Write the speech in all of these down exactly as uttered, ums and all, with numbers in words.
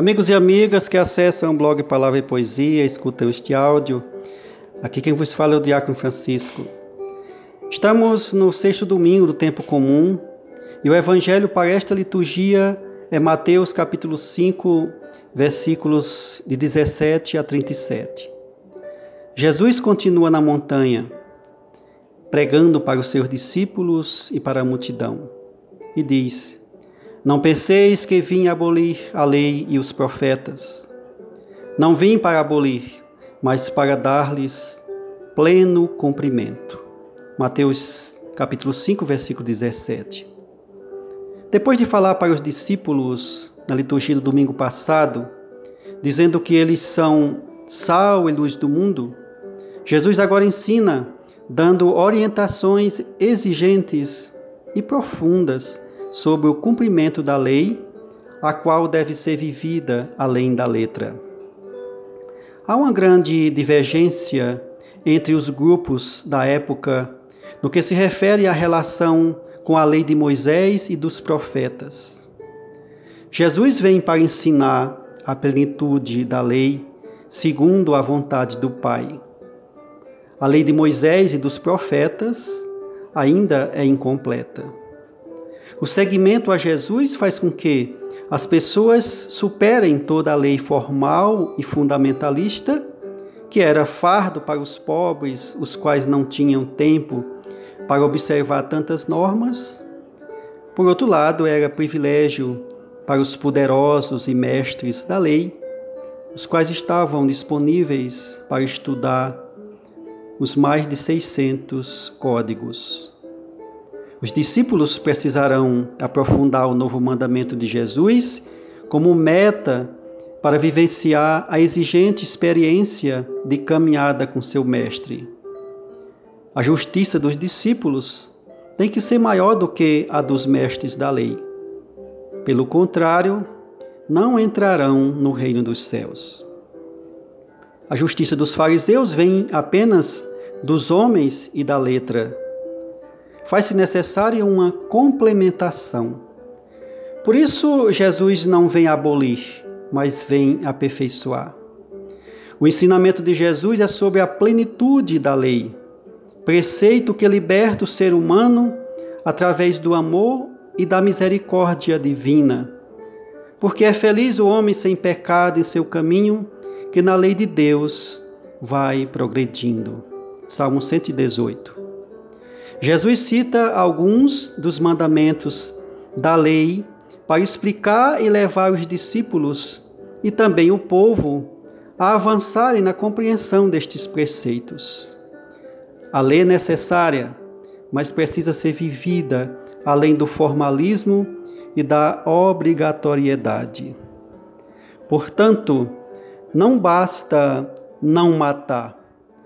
Amigos e amigas que acessam o blog Palavra e Poesia, escutam este áudio, aqui quem vos fala é o Diácono Francisco. Estamos no sexto domingo do tempo comum e o evangelho para esta liturgia é Mateus capítulo cinco, versículos de dezessete a trinta e sete. Jesus continua na montanha, pregando para os seus discípulos e para a multidão, e diz: Não penseis que vim abolir a lei e os profetas. Não vim para abolir, mas para dar-lhes pleno cumprimento. Mateus capítulo cinco, versículo dezessete. Depois de falar para os discípulos na liturgia do domingo passado, dizendo que eles são sal e luz do mundo, Jesus agora ensina, dando orientações exigentes e profundas sobre o cumprimento da lei, a qual deve ser vivida além da letra. Há uma grande divergência entre os grupos da época no que se refere à relação com a lei de Moisés e dos profetas. Jesus vem para ensinar a plenitude da lei segundo a vontade do Pai. A lei de Moisés e dos profetas ainda é incompleta. O seguimento a Jesus faz com que as pessoas superem toda a lei formal e fundamentalista, que era fardo para os pobres, os quais não tinham tempo para observar tantas normas. Por outro lado, era privilégio para os poderosos e mestres da lei, os quais estavam disponíveis para estudar os mais de seiscentos códigos. Os discípulos precisarão aprofundar o novo mandamento de Jesus como meta para vivenciar a exigente experiência de caminhada com seu mestre. A justiça dos discípulos tem que ser maior do que a dos mestres da lei. Pelo contrário, não entrarão no reino dos céus. A justiça dos fariseus vem apenas dos homens e da letra. Faz-se necessária uma complementação. Por isso, Jesus não vem abolir, mas vem aperfeiçoar. O ensinamento de Jesus é sobre a plenitude da lei, preceito que liberta o ser humano através do amor e da misericórdia divina. Porque é feliz o homem sem pecado em seu caminho, que na lei de Deus vai progredindo. Salmo cento e dezoito. Jesus cita alguns dos mandamentos da lei para explicar e levar os discípulos e também o povo a avançarem na compreensão destes preceitos. A lei é necessária, mas precisa ser vivida além do formalismo e da obrigatoriedade. Portanto, não basta não matar,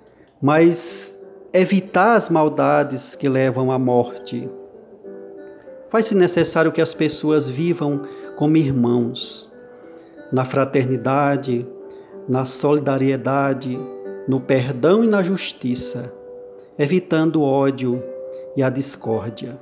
mas evitar as maldades que levam à morte. Faz-se necessário que as pessoas vivam como irmãos, na fraternidade, na solidariedade, no perdão e na justiça, evitando o ódio e a discórdia.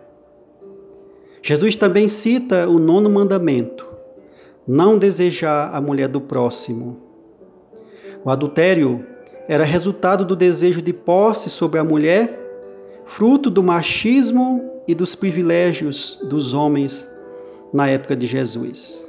Jesus também cita o nono mandamento: não desejar a mulher do próximo. O adultério era resultado do desejo de posse sobre a mulher, fruto do machismo e dos privilégios dos homens na época de Jesus.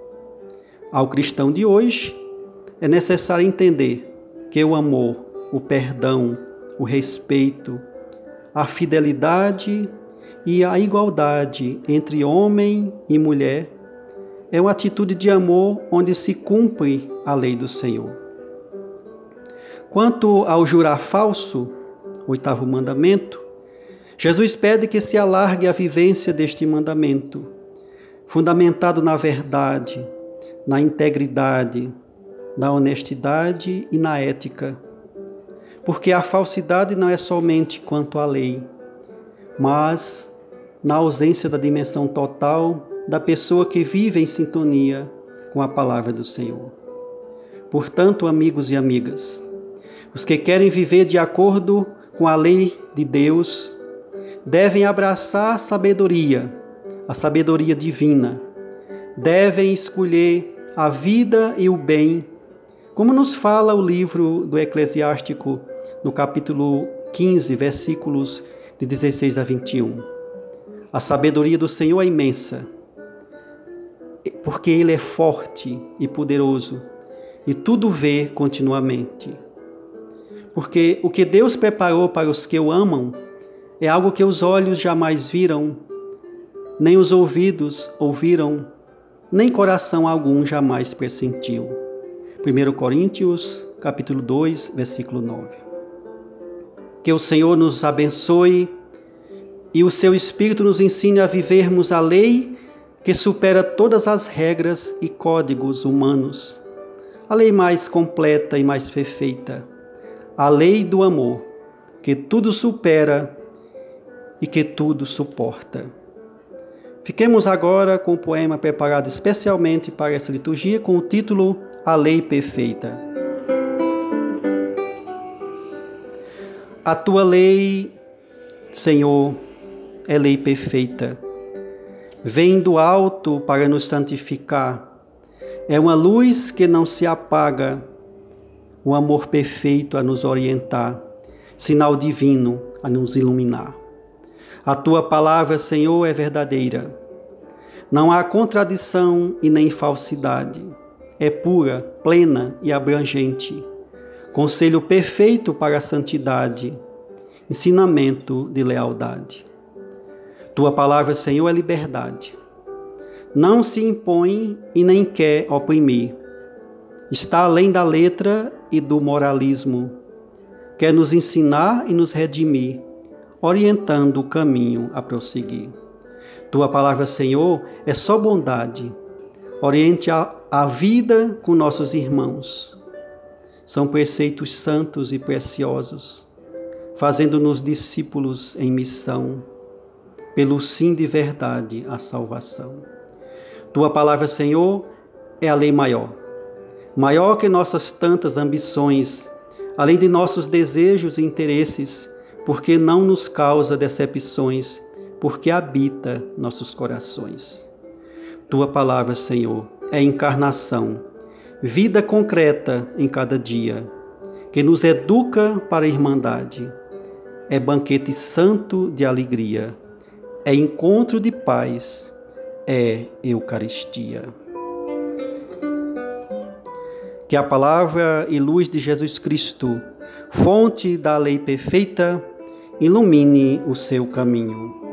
Ao cristão de hoje, é necessário entender que o amor, o perdão, o respeito, a fidelidade e a igualdade entre homem e mulher é uma atitude de amor onde se cumpre a lei do Senhor. Quanto ao jurar falso, oitavo mandamento, Jesus pede que se alargue a vivência deste mandamento, fundamentado na verdade, na integridade, na honestidade e na ética. Porque a falsidade não é somente quanto à lei, mas na ausência da dimensão total da pessoa que vive em sintonia com a palavra do Senhor. Portanto, amigos e amigas, os que querem viver de acordo com a lei de Deus devem abraçar a sabedoria, a sabedoria divina. Devem escolher a vida e o bem, como nos fala o livro do Eclesiástico, no capítulo quinze, versículos de dezesseis a vinte e um. A sabedoria do Senhor é imensa, porque Ele é forte e poderoso, e tudo vê continuamente. Porque o que Deus preparou para os que o amam é algo que os olhos jamais viram, nem os ouvidos ouviram, nem coração algum jamais pressentiu. primeira Coríntios, capítulo dois, versículo nove. Que o Senhor nos abençoe e o seu Espírito nos ensine a vivermos a lei que supera todas as regras e códigos humanos, a lei mais completa e mais perfeita, a lei do amor, que tudo supera e que tudo suporta. Fiquemos agora com um poema preparado especialmente para essa liturgia com o título A Lei Perfeita. A tua lei, Senhor, é lei perfeita. Vem do alto para nos santificar. É uma luz que não se apaga, o amor perfeito a nos orientar, sinal divino a nos iluminar. A tua palavra, Senhor, é verdadeira. Não há contradição e nem falsidade. É pura, plena e abrangente. Conselho perfeito para a santidade, ensinamento de lealdade. Tua palavra, Senhor, é liberdade. Não se impõe e nem quer oprimir. Está além da letra e do moralismo. Quer nos ensinar e nos redimir, orientando o caminho a prosseguir. Tua palavra, Senhor, é só bondade. Oriente a, a vida com nossos irmãos. São preceitos santos e preciosos, fazendo-nos discípulos em missão, pelo sim de verdade a salvação. Tua palavra, Senhor, é a lei maior, maior que nossas tantas ambições, além de nossos desejos e interesses, porque não nos causa decepções, porque habita nossos corações. Tua palavra, Senhor, é encarnação, vida concreta em cada dia, que nos educa para a irmandade. É banquete santo de alegria, é encontro de paz, é Eucaristia. Que a palavra e luz de Jesus Cristo, fonte da lei perfeita, ilumine o seu caminho.